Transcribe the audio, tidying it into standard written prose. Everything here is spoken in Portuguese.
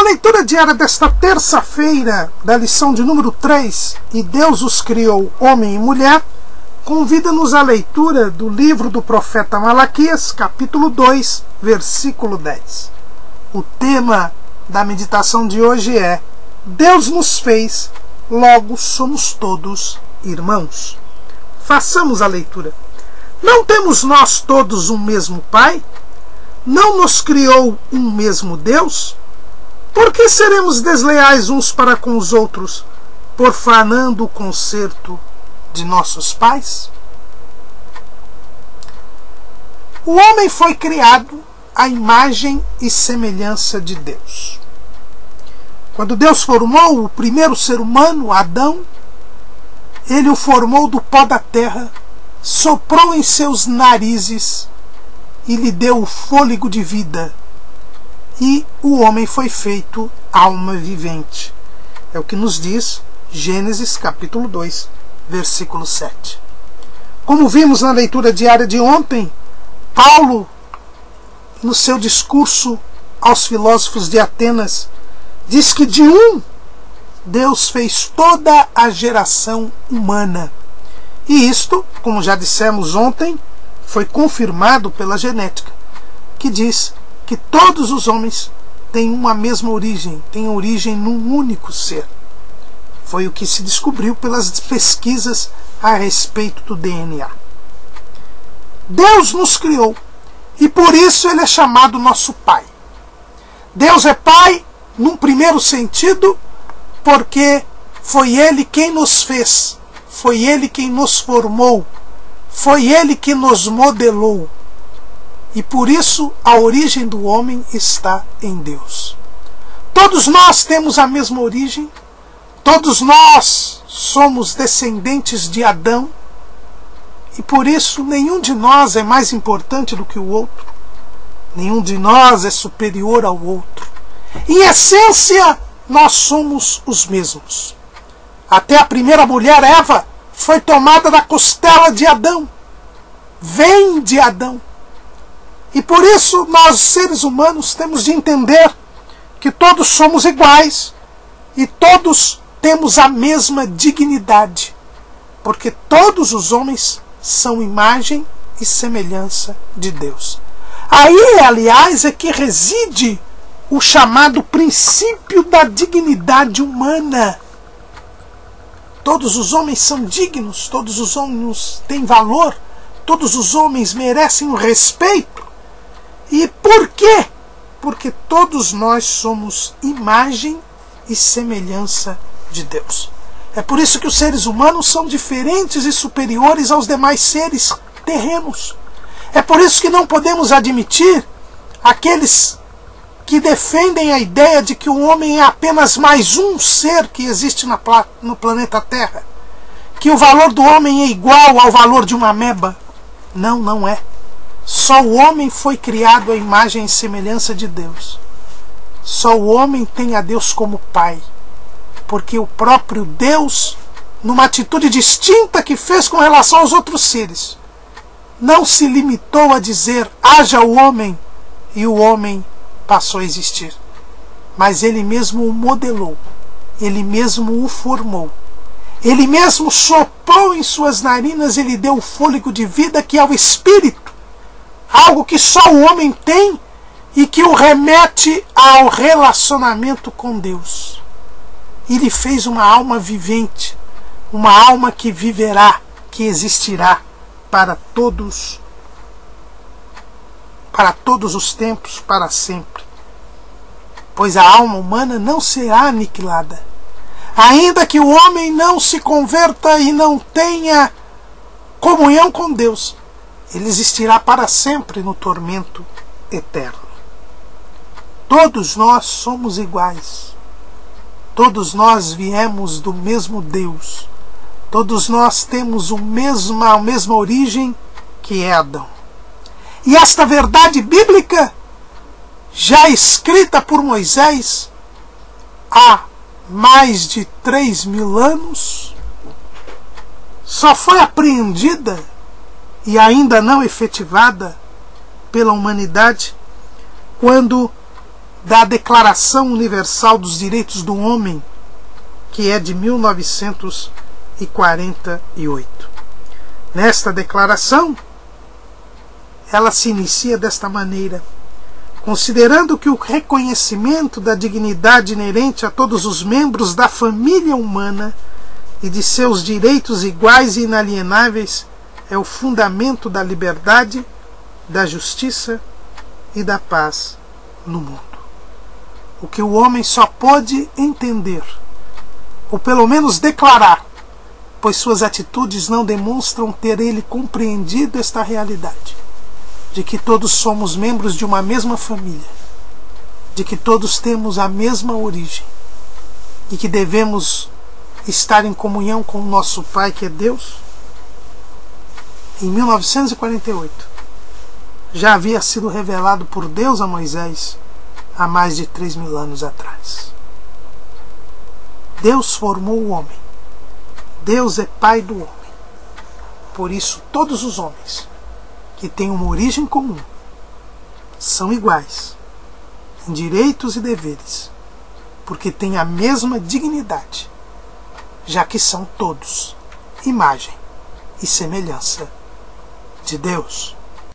leitura diária desta terça-feira, da lição de número 3, E Deus os criou homem e mulher, convida-nos à leitura do livro do profeta Malaquias, capítulo 2, versículo 10. O tema da meditação de hoje é: Deus nos fez, logo somos todos irmãos. Façamos a leitura. Não temos nós todos um mesmo Pai? Não nos criou um mesmo Deus? Por que seremos desleais uns para com os outros, profanando o concerto de nossos pais? O homem foi criado à imagem e semelhança de Deus. Quando Deus formou o primeiro ser humano, Adão, ele o formou do pó da terra, soprou em seus narizes e lhe deu o fôlego de vida. E o homem foi feito alma vivente. É o que nos diz Gênesis capítulo 2, versículo 7. Como vimos na leitura diária de ontem, Paulo, no seu discurso aos filósofos de Atenas, diz que de um Deus fez toda a geração humana. E isto, como já dissemos ontem, foi confirmado pela genética, que diz que todos os homens têm uma mesma origem, têm origem num único ser. Foi o que se descobriu pelas pesquisas a respeito do DNA. Deus nos criou e por isso ele é chamado nosso Pai. Deus é Pai num primeiro sentido, porque foi Ele quem nos fez, foi Ele quem nos formou, foi Ele que nos modelou. E por isso a origem do homem está em Deus. Todos nós temos a mesma origem, todos nós somos descendentes de Adão, e por isso nenhum de nós é mais importante do que o outro, nenhum de nós é superior ao outro. Em essência, nós somos os mesmos. Até a primeira mulher, Eva, foi tomada da costela de Adão, vem de Adão. E por isso nós, seres humanos, temos de entender que todos somos iguais e todos temos a mesma dignidade, porque todos os homens são imagem e semelhança de Deus. Aí, aliás, é que reside o chamado princípio da dignidade humana. Todos os homens são dignos, todos os homens têm valor, todos os homens merecem o respeito. E por quê? Porque todos nós somos imagem e semelhança de Deus. É por isso que os seres humanos são diferentes e superiores aos demais seres terrenos. É por isso que não podemos admitir aqueles que defendem a ideia de que o homem é apenas mais um ser que existe no planeta Terra, que o valor do homem é igual ao valor de uma ameba. Não, não é. Só o homem foi criado à imagem e semelhança de Deus. Só o homem tem a Deus como Pai, porque o próprio Deus, numa atitude distinta que fez com relação aos outros seres, não se limitou a dizer haja o homem e o homem passou a existir, mas ele mesmo o modelou, ele mesmo o formou, ele mesmo soprou em suas narinas e lhe deu o fôlego de vida, que é o Espírito, algo que só o homem tem e que o remete ao relacionamento com Deus. E lhe fez uma alma vivente, uma alma que viverá, que existirá para todos os tempos, para sempre. Pois a alma humana não será aniquilada. Ainda que o homem não se converta e não tenha comunhão com Deus, ele existirá para sempre no tormento eterno. Todos nós somos iguais. Todos nós viemos do mesmo Deus. Todos nós temos a mesma origem, que é Adão. E esta verdade bíblica, já escrita por Moisés há mais de 3.000 anos, só foi apreendida e ainda não efetivada pela humanidade quando da Declaração Universal dos Direitos do Homem, que é de 1948. Nesta declaração, ela se inicia desta maneira: considerando que o reconhecimento da dignidade inerente a todos os membros da família humana e de seus direitos iguais e inalienáveis é o fundamento da liberdade, da justiça e da paz no mundo. O que o homem só pode entender, ou pelo menos declarar, pois suas atitudes não demonstram ter ele compreendido esta realidade, de que todos somos membros de uma mesma família, de que todos temos a mesma origem e que devemos estar em comunhão com o nosso Pai, que é Deus. Em 1948, já havia sido revelado por Deus a Moisés há mais de 3.000 anos atrás. Deus formou o homem. Deus é Pai do homem. Por isso, todos os homens que têm uma origem comum são iguais em direitos e deveres, porque têm a mesma dignidade, já que são todos imagem e semelhança de Deus.